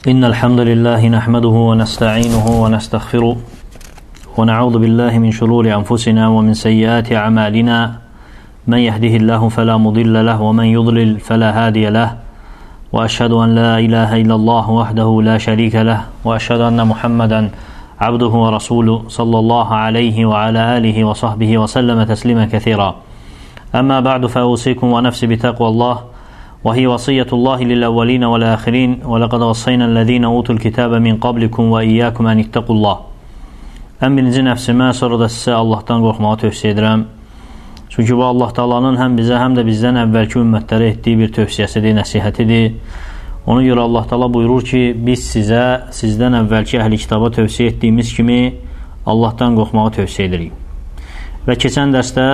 إن الحمد لله نحمده ونستعينه ونستغفره ونعوذ بالله من شرور أنفسنا ومن سيئات أعمالنا من يهده الله فلا مضل له ومن يضلل فلا هادي له وأشهد أن لا إله إلا الله وحده لا شريك له وأشهد أن محمدا عبده ورسوله صلى الله عليه وعلى آله وصحبه وسلم تسليما كثيرا أما بعد فأوصيكم ونفسي بتقوى الله وهي وصية الله للأولين والآخرين ولقد وصينا الذين أوتوا الكتاب من قبلكم وإياكم أن اتقوا الله. Ən birinci nəfsimə, sonra da sizə Allahdan qorxmağı tövsiyə edirəm. Çünki bu Allah Taala'nın həm bizə, həm də bizdən əvvəlki ümmətlərə etdiyi bir tövsiyəsidir, nəsihətidir. Ona görə Allah Taala buyurur ki, biz sizə, sizdən əvvəlki əhli kitaba tövsiyə etdiyimiz kimi Allahdan qorxmağı tövsiyə edirik. Və keçən dərsdə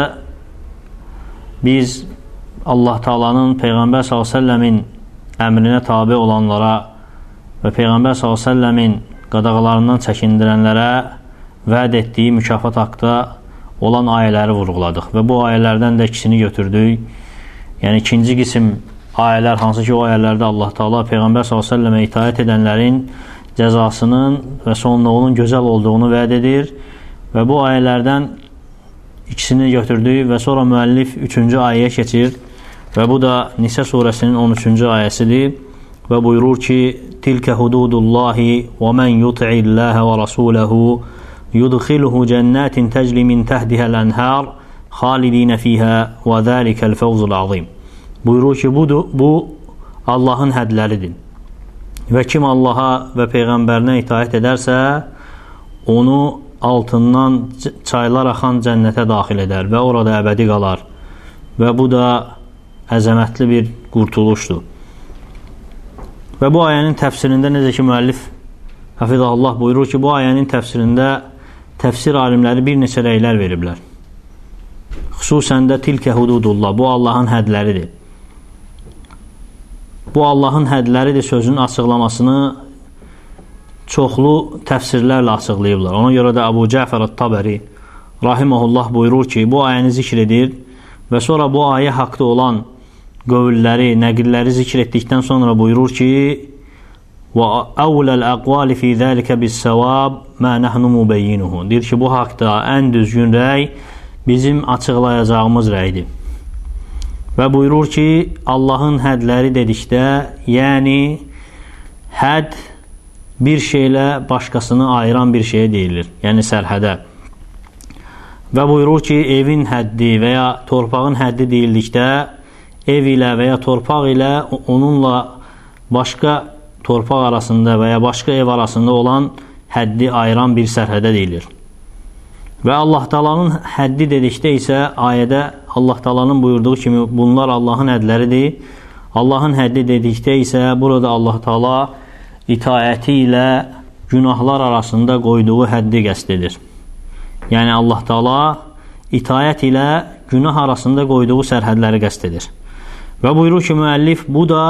biz Allah Taala'nın Peyğəmbər s.ə.v-in əmrinə tabi olanlara və Peyğəmbər s.ə.v-in qadağalarından çəkindirənlərə vəd etdiyi mükafat haqda olan ayələri vurğuladıq və bu ayələrdən də ikisini götürdük. Yəni ikinci qisim ayələr, hansı ki o ayələrdə Allah Taala Peyğəmbər s.ə.və itaət edənlərin cəzasının və sonluğunun gözəl olduğunu vəd edir və bu ayələrdən ikisini götürdük və sonra müəllif 3-cü ayəyə keçir və bu da Nisə surəsinin 13-cü ayəsidir və buyurur ki, Tilkə hududullahi və mən yuti'illəhə və rasuləhu yudxiluhu cənnətin təcli min təhdihəl ənhər xalidinə fiyhə və zəlikəl fəvzul azim. Buyurur ki, bu Allahın hədləridir və kim Allaha və Peyğəmbərinə itaət edərsə, onu altından çaylar axan cənnətə daxil edər və orada əbədi qalar və bu da əzəmətli bir qurtuluşdur. Və bu ayənin təfsirində necə ki müəllif Hafizahullah buyurur ki, bu ayənin təfsirində təfsir alimləri bir neçə rəylər veriblər. Xüsusən də tilkə hududullah, bu Allahın hədləridir. Bu Allahın hədləridir sözünün açıqlamasını çoxlu təfsirlərlə açıqlayıblar. Ona görə də Əbu Cəfər Ət-Tabari rahimehullah buyurur ki, bu ayəni zikr edir və sonra bu ayə haqda olan qövülləri, nəqilləri zikr etdikdən sonra buyurur ki, və əvləl əqvali fi zəlikə bis-səvab mə nəhnu mübəyyinuhu. Deyir ki, bu haqda ən düzgün rəy bizim açıqlayacağımız rəydir. Və buyurur ki, Allahın hədləri dedikdə, yəni həd bir şeylə başqasını ayıran bir şeye deyilir, yəni sərhədə. Və buyurur ki, evin həddi və ya torpağın həddi deyildikdə, ev ilə və ya torpaq ilə onunla başqa torpaq arasında və ya başqa ev arasında olan həddi ayıran bir sərhədə deyilir. Və Allah Taala'nın həddi dedikdə isə ayədə Allah Taala'nın buyurduğu kimi bunlar Allahın hədləridir. Allahın həddi dedikdə isə burada Allah Taala itaəti ilə günahlar arasında qoyduğu həddi qəsd edir. Yəni Allah Taala itaət ilə günah arasında qoyduğu sərhədləri qəsd edir. Və buyurur ki, müəllif, bu da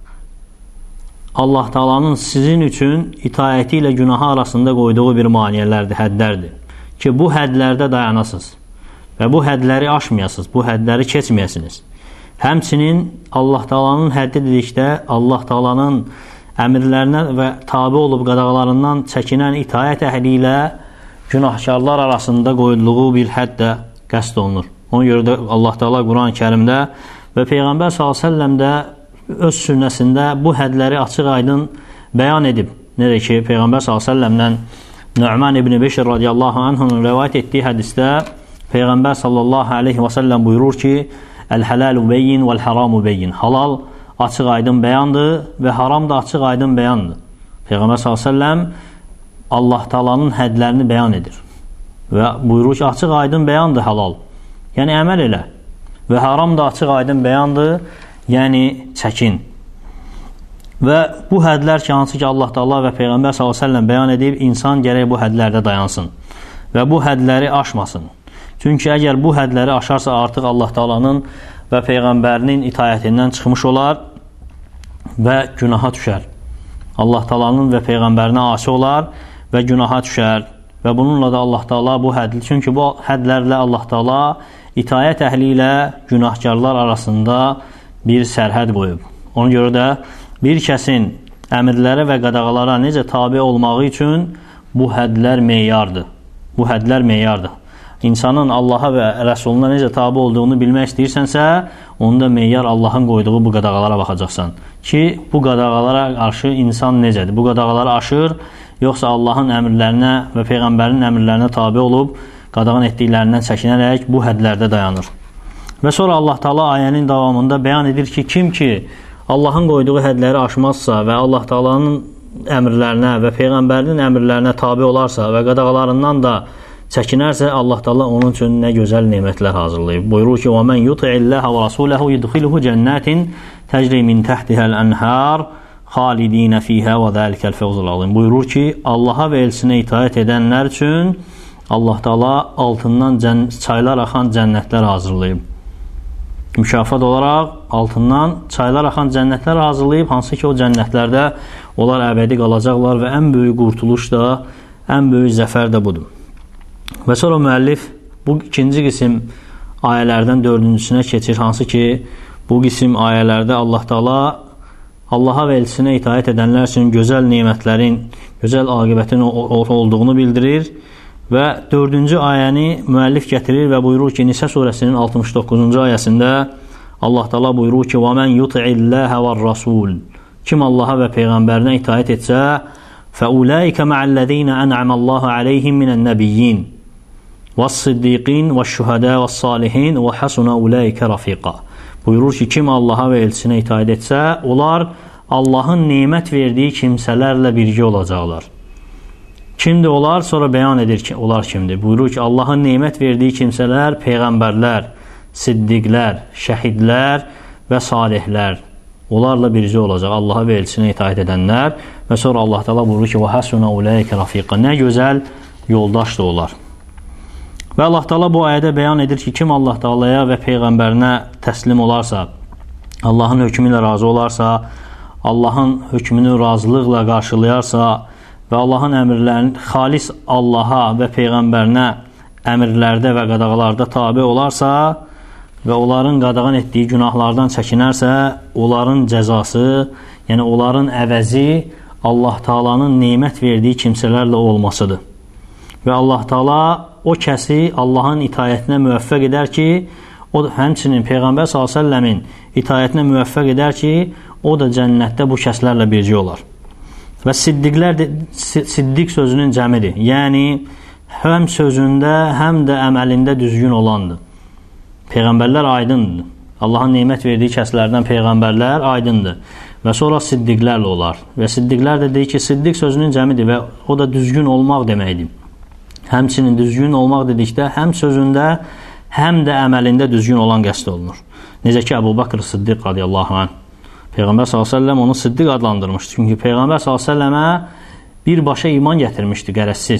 Allah Taala'nın sizin üçün itaəti ilə günahı arasında qoyduğu bir maniyələrdir, həddlərdir. Ki, bu hədlərdə dayanasınız və bu hədləri aşmayasınız, bu hədləri keçməyəsiniz. Həmçinin Allah Taala'nın həddi dedikdə, Allah Taala'nın əmirlərinə və tabi olub qadağalarından çəkinən itaət əhli ilə günahkarlar arasında qoyulduğu bir hədd də qəsd olunur. Ona görə də Allah Taala Quran-ı Kərimdə və Peyğəmbər s.ə.v də öz sünnəsində bu hədləri açıq-aydın bəyan edib. Necə ki, Peyğəmbər s.ə.v-dən Nu'man ibn Beşir radiyallahu anhunun rəvayət etdiyi hədisdə Peyğəmbər s.ə.v buyurur ki, Əl-hələlu beyyin vəl-haramu beyyin. Halal açıq-aydın bəyandır və haram da açıq-aydın bəyandır. Peyğəmbər s.ə.v Allah Taala'nın hədlərini bəyan edir və buyurur ki, açıq-aydın bəyandır halal, yəni əməl elə və haram da açıq-aydın bəyandır, yəni çəkin. Və bu hədlər ki, hansı ki Allah Taala və Peyğəmbər s.ə.v bəyan edib, insan gərək bu hədlərdə dayansın və bu hədləri aşmasın. Çünki əgər bu hədləri aşarsa artıq Allah Taala'nın və Peyğəmbərinin itaətindən çıxmış olar və günaha düşər. Allah Taala'nın və Peyğəmbərinə asi olar və günaha düşər və bununla da Allah Taala bu hədli, çünki bu hədlərlə Allah Taala itaət əhli ilə günahkarlar arasında bir sərhəd qoyub. Ona görə də bir kəsin əmrlərə və qadağalara necə tabe olmağı üçün bu hədlər meyardır. Bu hədlər meyardır. İnsanın Allaha və Rəsuluna necə tabe olduğunu bilmək istəyirsənsə, onda meyar Allahın qoyduğu bu qadağalara baxacaqsan. Ki, bu qadağalara qarşı insan necədir? Bu qadağaları aşır, yoxsa Allahın əmrlərinə və Peyğəmbərin əmrlərinə tabe olub, qadağan etdiklərindən çəkinərək bu hədlərdə dayanır. Və sonra Allah Taala ayənin davamında bəyan edir ki, kim ki Allahın qoyduğu hədləri aşmazsa və Allah Taalanın əmrlərinə və Peyğəmbərinin əmrlərinə tabe olarsa və qadağalarından da çəkinərsə, Allah Taala onun üçün nə gözəl nemətlər hazırlayıb. Buyurur ki: "Və men yuti'illaha və rasulahu yudkhiluhu cennetin tecri min tahtiha al-anhar xalidin fiha və zalikal fawzul azim." Buyurur ki, Allaha və elçisinə itaat edənlər üçün Allah Taala altından çaylar axan cənnətlər hazırlayıb. Mükafat olaraq altından çaylar axan cənnətlər hazırlayıb, hansı ki o cənnətlərdə onlar əbədi qalacaqlar və ən böyük qurtuluş da, ən böyük zəfər də budur. Və sonra müəllif bu ikinci qism ayələrdən dördüncüsünə keçir, hansı ki bu qism ayələrdə Allah Taala Allaha və elçisinə itaat edənlər üçün gözəl nemətlərin, gözəl aqibətin olduğunu bildirir. Və dördüncü ayəni müəllif gətirir və buyurur ki, Nisə surəsinin 69-cu ayəsində Allah Taala buyurur ki: "Və men yuti'illaha ve'r-rasul." Kim Allaha və Peyğəmbərinə itaat etsə, فَأُولَٰئِكَ مَعَ الَّذ۪ينَ أَنْعَمَ اللّٰهُ عَلَيْهِمْ مِنَ النَّبِيِّينَ وَالصِّدِّيقِينَ وَالشُّهَدَاءِ وَالصَّالِحِينَ وَحَسُنَ أُولَٰئِكَ رَفِيقًا. Buyurur ki, kim Allaha və elçisinə itaat etsə, onlar Allahın nemət verdiyi kimsələrlə birgə olacaqlar. Kimdir onlar? Sonra bəyan edir ki, onlar kimdir? Buyurur ki, Allahın nemət verdiyi kimsələr, peyğəmbərlər, siddiqlər, şəhidlər və salihlər. Onlarla bircə olacaq Allaha və elçisinə itaat edənlər. Və sonra Allah Taala buyurur ki: "Və hasuna ulaika rafiqa." Nə gözəl yoldaşdır onlar. Və Allah Taala bu ayədə bəyan edir ki, kim Allah Taalaya və peyğəmbərinə təslim olarsa, Allahın hökmü ilə razı olarsa, Allahın hökmünü razılıqla qarşılayarsa və Allahın əmrlərini xalis Allaha və peyğəmbərinə əmrlərdə və qadağalarda tabe olarsa və onların qadağan etdiyi günahlardan çəkinərsə, onların cəzası, yəni onların əvəzi Allah Taalanın nemət verdiyi kimsələrlə olmasıdır. Və Allah Taala o kəsi Allahın itayətinə müvəffəq edər ki, o da həmçinin Peyğəmbər s.ə.v-in itayətinə müvəffəq edər ki, o da cənnətdə bu kəslərlə bircə olar. Və siddiqlər də, siddiq sözünün cəmidir. Yəni, həm sözündə, həm də əməlində düzgün olandır. Peyğəmbərlər aydındır. Allahın nemət verdiyi kəslərdən Peyğəmbərlər aydındır. Və sonra siddiqlərlə olar. Və siddiqlər də deyir ki, siddiq sözünün cəmidir və o da düzgün olmaq deməkdir. Həmçinin düzgün olmaq dedikdə həm sözündə, həm də əməlində düzgün olan qəsd olunur. Necə ki, Əbu Bakr Siddiq radiyallahu anh. Peyğəmbər s.ə.v onu Siddiq adlandırmışdı. Çünki Peyğəmbər s.ə.və birbaşa iman gətirmişdi, qərəzsiz.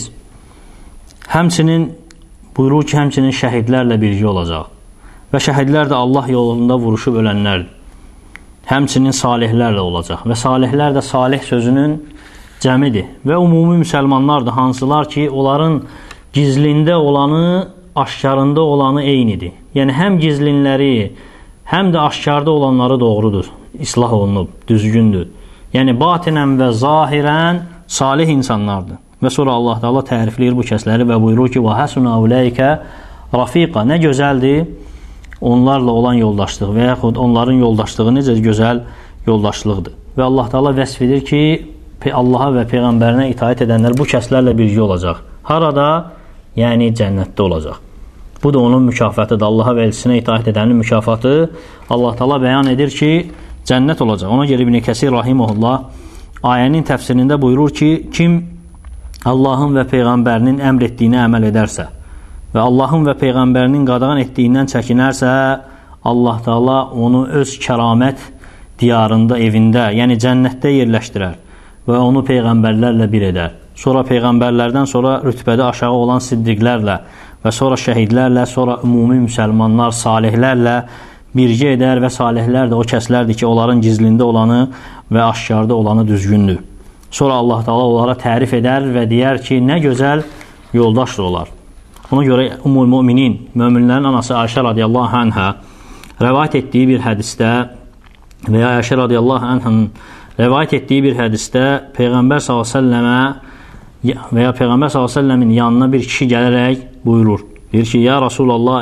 Həmçinin buyurur ki, həmçinin şəhidlərlə birgə olacaq. Və şəhidlər də Allah yolunda vuruşub ölənlərdir. Həmçinin salihlərlə olacaq. Və salihlər də salih sözünün cəmidir. Və ümumi müsəlmanlardır, hansılar ki, onların gizlində olanı, aşkarında olanı eynidir. Yəni, həm gizlinləri, həm də aşkarda olanları doğrudur. İslah olunub, düzgündür. Yəni, batinən və zahirən salih insanlardır. Və sonra Allah Taala tərifləyir bu kəsləri və buyurur ki: "Və hasuna ulaika rafiqa." Nə gözəldir onlarla olan yoldaşlıq və yaxud onların yoldaşlığı necə gözəl yoldaşlıqdır. Və Allah Taala vəsf edir ki, Allaha və Peyğəmbərinə itaat edənlər bu kəslərlə birgə olacaq. Harada? Yəni cənnətdə olacaq. Bu da onun mükafatıdır. Allaha və elçisinə itaat edənin mükafatı. Allah Taala bəyan edir ki, cənnət olacaq. Ona görə İbn Kəsir rahimehullah ayənin təfsirində buyurur ki, kim Allahın və Peyğəmbərinin əmr etdiyinə əməl edərsə və Allahın və Peyğəmbərinin qadağan etdiyindən çəkinərsə, Allah Taala onu öz kəramət diyarında, evində, yəni cənnətdə yerləşdirər və onu peyğəmbərlərlə bir edər. Sonra peyğəmbərlərdən sonra rütbədə aşağı olan siddiqlərlə və sonra şəhidlərlə, sonra ümumi müsəlmanlar, salihlərlə birgə edər və salihlər də o kəslərdir ki, onların gizlində olanı və aşkarda olanı düzgündür. Sonra Allah Taala onlara tərif edər və deyər ki, nə gözəl yoldaşdır onlar. Ona görə Ümmül Müminin, möminlərin anası Ayşə radiyallahu anhə rəvayət etdiyi bir hədisdə və ya Ayşə radiyallahu anhənin rəvayət etdiyi bir hədisdə Peyğəmbər s.ə.və və ya Peyğəmbər s.ə.v-in yanına bir kişi gələrək buyurur. Deyir ki, ya Rasulallah,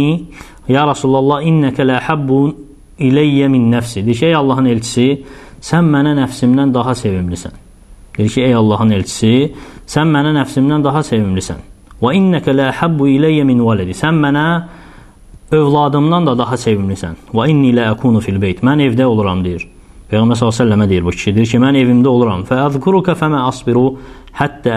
innəkə lə həbbun iləyyə min nəfsi. Deyir ki, ey Allahın elçisi, sən mənə nəfsimdən daha sevimlisən. Deyir ki, ey Allahın elçisi, sən mənə nəfsimdən daha sevimlisən. Və innəkə lə həbbu iləyyə min vələdi. Sən mənə övladımdan da daha sevimlisən. Və inni lə əkunu fil beyt. Mən evdə oluram, deyir. Peyğəmbər s.ə.və deyir bu kişi. Deyir ki, mən evimdə oluram. Fəəzkurukə fəmə asbiru həttə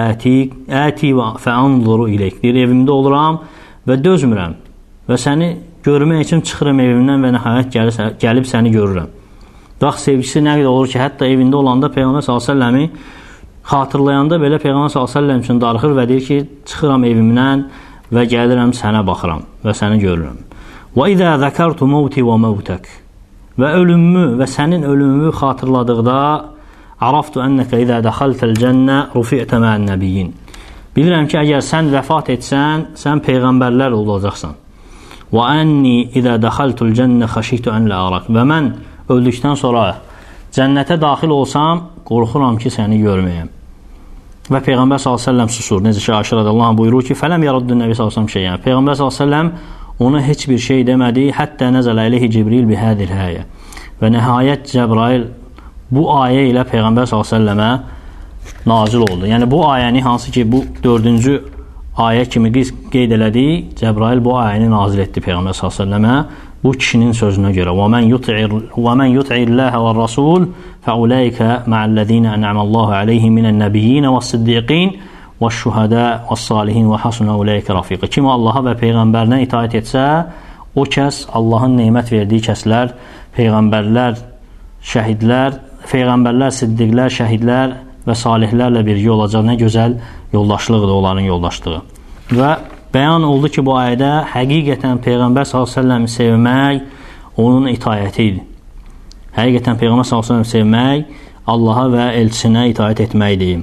əti fəanzuru iləyk. Deyir, evimdə oluram və dözmürəm. Və səni görmək üçün çıxıram evimdən və nəhayət gəlib səni görürəm. Bax, sevgisi nə qədər olur ki, hətta evində olanda Peyğəmbər s.ə.v-i xatırlayanda belə Peyğəmbər s.ə.v üçün darıxır və deyir ki, çıxıram evimdən və gəlirəm sənə baxıram və səni görürəm. Və izə zəkərtu mevti və mevtək. Və ölümümü və sənin ölümümü xatırladıqda araftu ennəkə izə dəxəltəl cənnə rufi'tə mə'ən nəbiyyin. Bilirəm ki, əgər sən vəfat etsən, sən peyğəmbərlər olacaqsan. Və ənni izə dəxəltul cənnə xəşiktu ən lə araq. Və mən öldükdən sonra cənnətə daxil olsam, qorxuram ki, səni görməyəm. Və Peyğəmbər s.ə.v susur. Necə ki, Ayşə radiyallahu anh buyurur ki, fələm yaraddın nəbi s.ə.v şeyən. Peyğəmbər s.ə.v ona heç bir şey demədi, həttə nəzələ iləyhi Cibril bihədir həyə. Və nəhayət Cəbrail bu ayə ilə Peyğəmbər s.ə.və nazil oldu. Yəni bu ayəni, hansı ki bu 4-cü ayə kimi qeyd elədi, Cəbrail bu ayəni nazil etdi Peyğəmbər s.ə.və bu kişinin sözünə görə. وَمَنْ يُطْعِ اللّٰهَ وَالرَّسُولِ فَأُولَٰئِكَ مَعَ الَّذ۪ينَ أَنْعَمَ اللّٰهُ عَلَيْهِمْ مِنَ النَّبِيِّينَ وَالصِّدِّقِينَ وَالشُّهَدَاءِ وَالصَّالِحِينَ وَحَسُنَ أُولَٰئِكَ رَفِيقًا. Kim Allaha və Peyğəmbərinə itaət etsə, o kəs Allahın nemət verdiyi kəslər, Peyğəmbərlər, şəhidlər, Peyğəmbərlər, siddiqlər, şəhidlər və salihlərlə birgə olacaq. Nə gözəl yoldaşlıqdır onların yoldaşlığı. Və bəyan oldu ki, bu ayədə həqiqətən Peyğəmbər s.ə.v-i sevmək onun itayəti idi. Həqiqətən Peyğəmbər s.ə.v-i sevmək Allaha və elçisinə itaət etməkdir.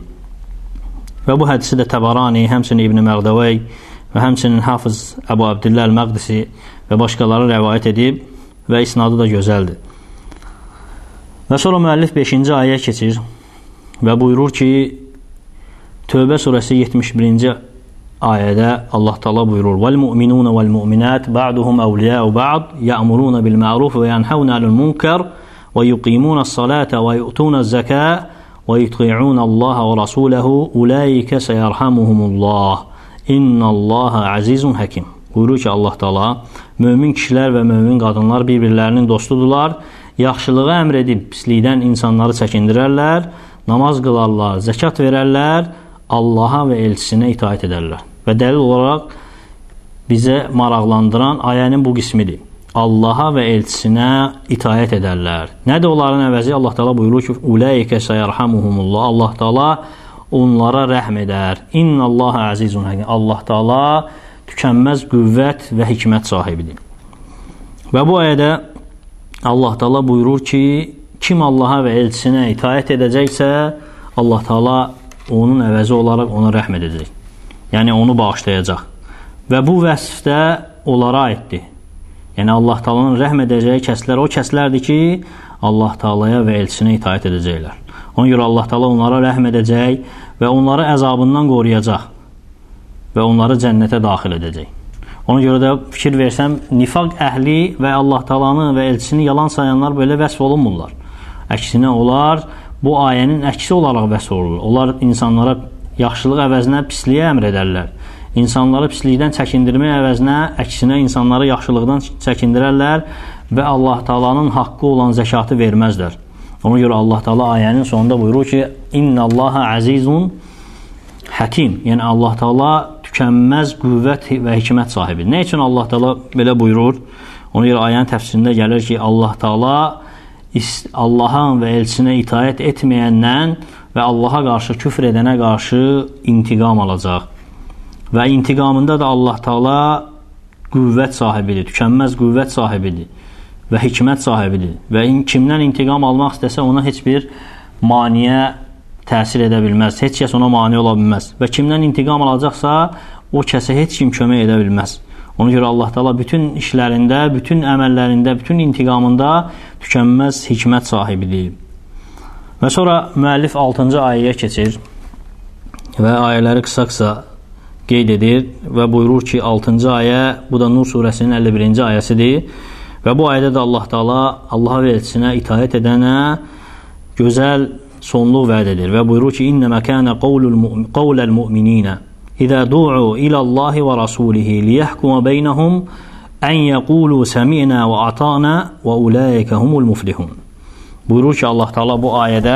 Və bu hədisi də Təbarani, həmçinin İbn-i Məqdəvəy və həmçinin Hafız Əbu Abdillah Əl-Məqdisi və başqaları rəvayət edib və isnadı da gözəldir. Və sonra müəllif 5-ci ayəyə keçir və buyurur ki, Tövbə surəsi 71-ci ayədə Allah Taala buyurur: "Vel-mu'minun vel-mu'minat ba'duhum awliya'u ba'd, ya'muruna bil-ma'ruf ve yanhauna 'anil-munkar ve yuqimuna-s-salata ve yu'tuna-z-zakata ve yuti'una-Allaha ve rasulahu ulaika sayarhamuhumullah. İnnallaha azizun hakim." Buyurur ki Allah Taala, mömin kişilər və mömin qadınlar bir-birlərinin dostudurlar, yaxşılığı əmr edib pislikdən insanları çəkindirərlər, namaz qılarlar, zəkat verərlər, Allaha və elçisinə itaət edərlər. Və dəlil olaraq bizə maraqlandıran ayənin bu qismidir. Allaha və elçisinə itaət edərlər. Nədir onların əvəzi? Allah Taala buyurur ki, "Ulaikə sayarhamuhumullah." Allah Taala onlara rəhm edər. İnnallaha azizun hakim. Allah Taala tükənməz qüvvət və hikmət sahibidir. Və bu ayədə Allah Taala buyurur ki, kim Allaha və elçisinə itaət edəcəksə, Allah Taala onun əvəzi olaraq ona rəhm edəcək. Yəni onu bağışlayacaq. Və bu vəsfdə onlara aiddir. Yəni Allah Taala'nın rəhm edəcəyi kəslər o kəslərdir ki, Allah Taala'ya və elçisinə itaət edəcəklər. Ona görə Allah Taala onlara rəhm edəcək və onları əzabından qoruyacaq və onları cənnətə daxil edəcək. Ona görə də fikir versəm, nifaq əhli və Allah Taala'nı və elçisini yalan sayanlar belə vəsf olunmurlar. Əksinə onlar bu ayənin əksi olaraq vəsf olunur. Onlar insanlara yaxşılıq əvəzinə pisliyə əmr edərlər. İnsanları pislikdən çəkindirmək əvəzinə əksinə insanları yaxşılıqdan çəkindirərlər və Allah Taala'nın haqqı olan zəkatı verməzlər. Ona görə Allah Taala ayənin sonunda buyurur ki, "İnnallaha azizun hakim." Yəni Allah Taala tükənməz qüvvət və hikmət sahibidir. Nə üçün Allah Taala belə buyurur? Ona görə ayənin təfsirində gəlir ki, Allah Taala Allaha və elçisinə itaət etməyəndən və Allaha qarşı küfr edənə qarşı intiqam alacaq. Və intiqamında da Allah Taala qüvvət sahibidir, tükənməz qüvvət sahibidir və hikmət sahibidir. Və kimdən intiqam almaq istəsə ona heç bir maniyə təsir edə bilməz. Heç kəs ona mane ola bilməz. Və kimdən intiqam alacaqsa o kəsə heç kim kömək edə bilməz. Ona görə Allah Taala bütün işlərində, bütün əməllərində, bütün intiqamında tükənməz hikmət sahibidir. Və sonra müəllif 6-cı ayəyə keçir və ayələri qısa-qısa qeyd edir və buyurur ki, 6-cı ayə, bu da Nur surəsinin 51-ci ayəsidir və bu ayədə də Allah Taala Allaha və elçisinə itaət edənə gözəl sonluq vəd edir və buyurur ki, İnnəmə kənə qavləl mü'mininə İzə du'u iləllahi və rasulihi liyəhkumə beynəhum ən yəqulu səmi'nə və ata'nə və uləikə humul muflihun. Buyurur ki, Allah Taala bu ayədə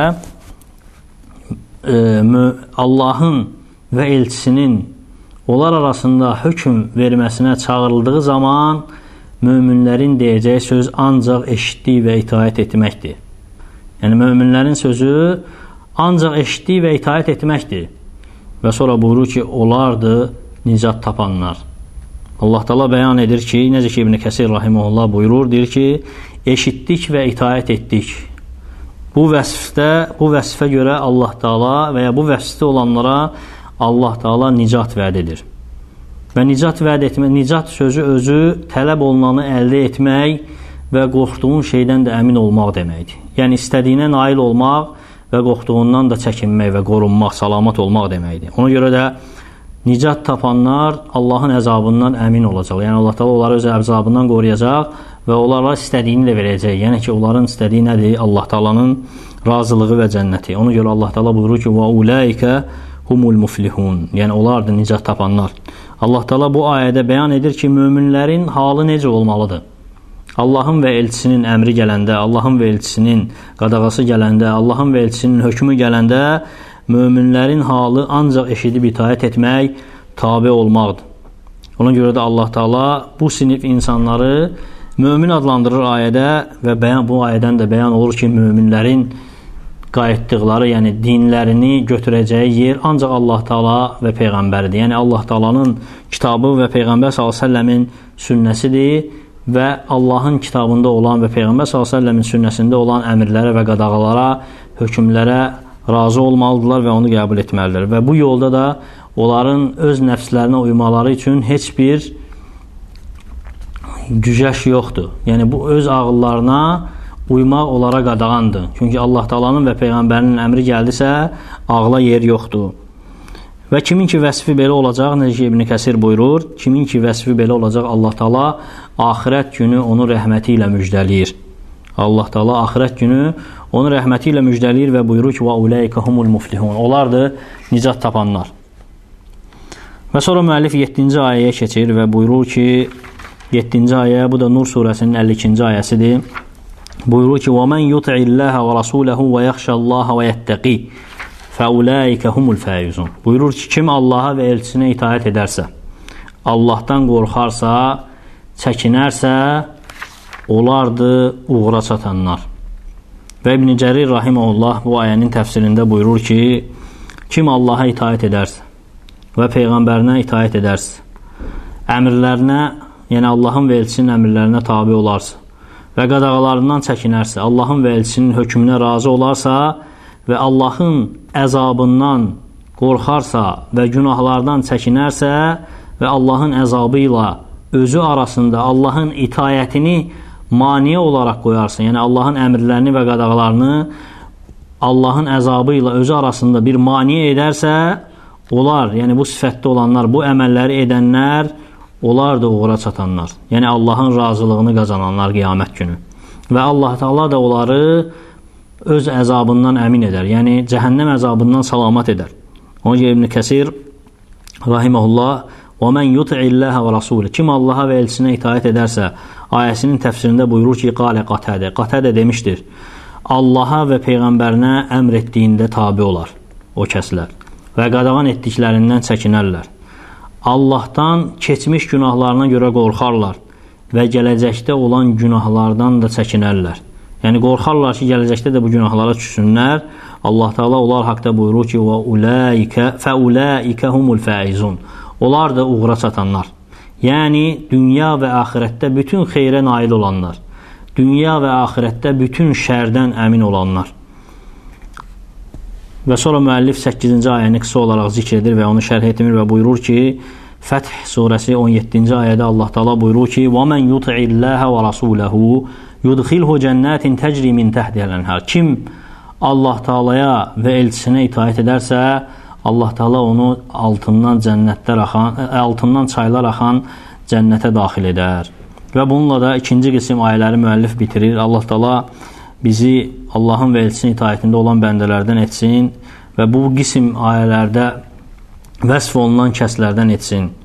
Allahın və elçisinin onlar arasında hökm verməsinə çağırıldığı zaman möminlərin deyəcəyi söz ancaq eşitdik və itaət etməkdir. Yəni, möminlərin sözü ancaq eşitdik və itaət etməkdir. Və sonra buyurur ki, onlardır nicat tapanlar. Allah Taala bəyan edir ki, necə ki İbn Kəsir rahimehullah buyurur, deyir ki, eşitdik və itaət etdik. Bu vəsfə görə Allah Taala və ya bu vəsfdə olanlara Allah Taala nicat vəd edir. Və nicat vəd etmək, nicat sözü özü tələb olunanı əldə etmək və qorxduğun şeydən də əmin olmaq deməkdir. Yəni, istədiyinə nail olmaq və qorxduğundan da çəkinmək və qorunmaq, salamat olmaq deməkdir. Ona görə də nicat tapanlar Allahın əzabından əmin olacaq. Yəni, Allah Taala onları öz əzabından qoruyacaq və onlara istədiyini də verəcək. Yəni ki, onların istədiyi nədir? Allah Taalanın razılığı və cənnəti. Ona görə Allah Taala buyurur ki, və uləikə humul muflihun. Yəni, onlardır nicat tapanlar. Allah Taala bu ayədə bəyan edir ki, möminlərin halı necə olmalıdır? Allahın və elçisinin əmri gələndə, Allahın və elçisinin qadağası gələndə, Allahın və elçisinin hökmü gələndə möminlərin halı ancaq eşidib itaət etmək, tabe olmaqdır. Ona görə də Allah Taala bu sinif insanları mömin adlandırır ayədə və bu ayədən də bəyan olur ki, möminlərin qayıtdıqları, yəni dinlərini götürəcəyi yer ancaq Allah Taala və Peyğəmbəridir. Yəni Allah Taalanın kitabı və Peyğəmbər s.ə.v-in sünnəsidir və Allahın kitabında olan və Peyğəmbər s.ə.v-in sünnəsində olan əmrlərə və qadağalara, hökmlərə razı olmalıdırlar və onu qəbul etməlidir. Və bu yolda da onların öz nəfslərinə uymaları üçün heç bir güzəş yoxdur. Yəni, bu öz ağıllarına uymaq onlara qadağandır. Çünki Allah Taalanın və Peyğəmbərinin əmri gəldisə, ağla yer yoxdur. Və kimin ki vəsfi belə olacaq, necə ki İbn Kəsir buyurur, kimin ki vəsfi belə olacaq, Allah Taala axirət günü onu rəhməti ilə müjdəliyir. Allah Taala axirət günü onu rəhməti ilə müjdəliyir və buyurur ki, və uləikə humul muflihun. Onlardır nicat tapanlar. Və sonra müəllif 7-ci ayəyə keçir və buyurur ki, 7-ci ayə, bu da Nur surəsinin 52-ci ayəsidir. Buyurur ki, وَمَنْ يُطْعِ اللّٰهَ وَرَسُولَهُ وَيَخْشَ اللّٰهَ وَيَتَّقِي فَأُولَٰئِكَ هُمُ الْفَائِزُونَ. Buyurur ki, kim Allaha və elçisinə itaət edərsə, Allahdan qorxarsa, çəkinərsə, onlardır uğura çatanlar. Və İbn Cərir rahimehullah bu ayənin təfsirində buyurur ki, kim Allaha itaət edərsə və Peyğəmbərinə itaət edərsə, əmrlərinə, yəni Allahın və elçisinin əmrlərinə tabi olarsa və qadağalarından çəkinərsə, Allahın və elçisinin hökmünə razı olarsa və Allahın əzabından qorxarsa və günahlardan çəkinərsə və Allahın əzabı ilə özü arasında Allahın itayətini maniyə olaraq qoyarsa, yəni Allahın əmrlərini və qadağalarını Allahın əzabı ilə özü arasında bir maniyə edərsə, onlar, yəni bu sifətdə olanlar, bu əməlləri edənlər, onlar da uğura çatanlar. Yəni Allahın razılığını qazananlar qiyamət günü. Və Allah Taala da onları öz əzabından əmin edər. Yəni cəhənnəm əzabından salamat edər. Ona görə İbn Kəsir rahimehullah وَمَنْ يُطِعِ اللّٰهَ وَرَسُولِ Kim Allaha və elçisinə itaət edərsə, ayəsinin təfsirində buyurur ki, qalə Qatədə. Qatədə demişdir, Allaha və Peyğəmbərinə əmr etdiyində tabi olar o kəslər və qadağan etdiklərindən çəkinərlər. Allahdan keçmiş günahlarına görə qorxarlar və gələcəkdə olan günahlardan da çəkinərlər. Yəni qorxarlar ki, gələcəkdə də bu günahlara düşsünlər. Allah Taala onlar haqqda buyurur ki, فَأُولَٰئِكَ هُمُ الْفَائِزُونَ Onlar da uğura çatanlar. Yəni dünya və axirətdə bütün xeyrə nail olanlar. Dünya və axirətdə bütün şərdən əmin olanlar. Və sonra müəllif 8-ci ayəni qısa olaraq zikr edir və onu şərh etmir və buyurur ki, Fəth surəsi 17-ci ayədə Allah Taala buyurur ki, وَمَنْ يُطِعِ اللّٰهَ وَرَسُولَهُ يُدْخِلْهُ جَنَّاتٍ تَجْرِي مِنْ تَحْتِهَا الْأَنْهَارُ Kim Allah Taalaya və elçisinə itaət edərsə, Allah Taala onu altından çaylar axan cənnətə daxil edər. Və bununla da ikinci qism ayələri müəllif bitirir. Allah Taala bizi Allahın və elçisinin itaətində olan bəndələrdən etsin və bu qism ayələrdə vəsf olunan kəslərdən etsin.